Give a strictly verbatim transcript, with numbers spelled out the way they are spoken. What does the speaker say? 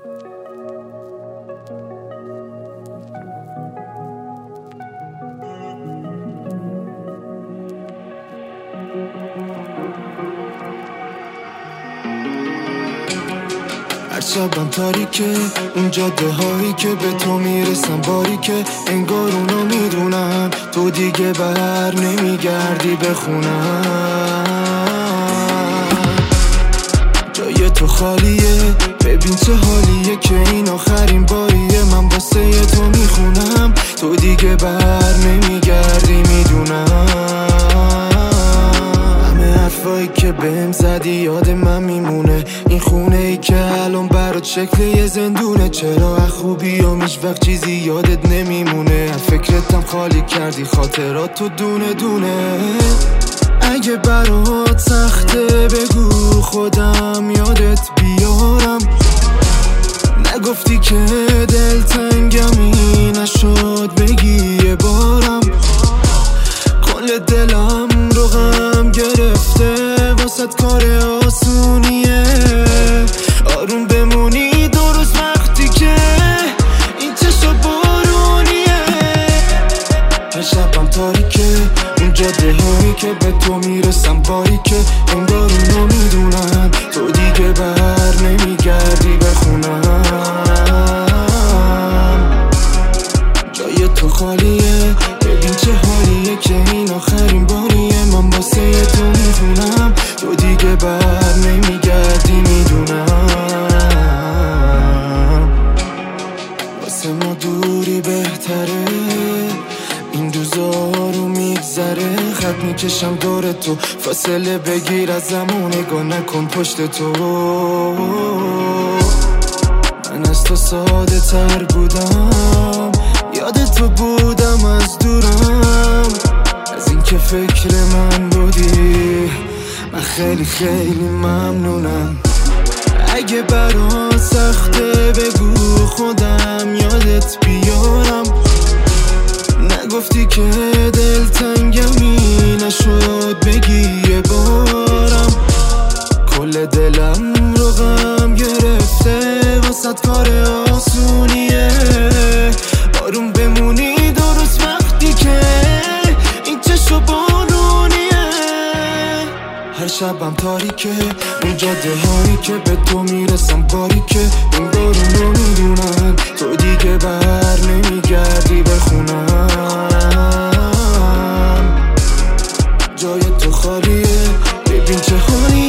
هر شبم تاریکه اون جاده هایی که به تو میرسم باریکه، انگار اونا میدونن تو دیگه بر نمیگردی بخونم. جای تو خالیه، ببین چه حالیه که این آخرین باریه من واسه تو میخونم، تو دیگه بر نمیگردی میدونم. همه حرفایی که بهم زدی یاد من میمونه، این خونه ای که الان برات شکل یه زندونه، چرا خوبی و هیچ وقت چیزی یادت نمیمونه، فکرتم خالی کردی خاطرات تو دونه دونه. اگه برات سخته بگو خودم یادت بیارم، نگفتی که دلتنگمی نشد بگی یه بارم، کل دلم رو غم گرفته واسط کار آسونیه، آروم بمونی درست وقتی که این چشم بارونیه. هر شبم تاریکه اون جاده هایی که به تو میرسم باریکه، انگار اونا میدونن تو دیگه بر نمیگردی بخونم. جای تو خالیه، ببین چه حالیه که این آخرین باریه من واسه تو میخونم، تو دیگه بر نمیگردی میدونم. واسه ما دوری بهتره، این روزا رو میگذره، خط میکشم دور تو، فاصله بگیر از زمان، نگاه نکن پشت تو. من از تو ساده تر بودم، یاد تو بودم از دورم، از این که فکر من بودی من خیلی خیلی ممنونم. اگه برات سخته بگو خودم یادت بیارم، نگفتی که دلتنگمی نشد بگی یه بارم، کل دلم رو غم گرفته واسط کار آسونیه، آروم بمونی درست وقتی که این چشم بارونیه. هر شبم تاریکه اون جاده هایی که به تو میرسم باریکه، انگار اونا میدونن تو دیگه بر نمیگردی بخونم. جای تو خالیه، ببین چه حالی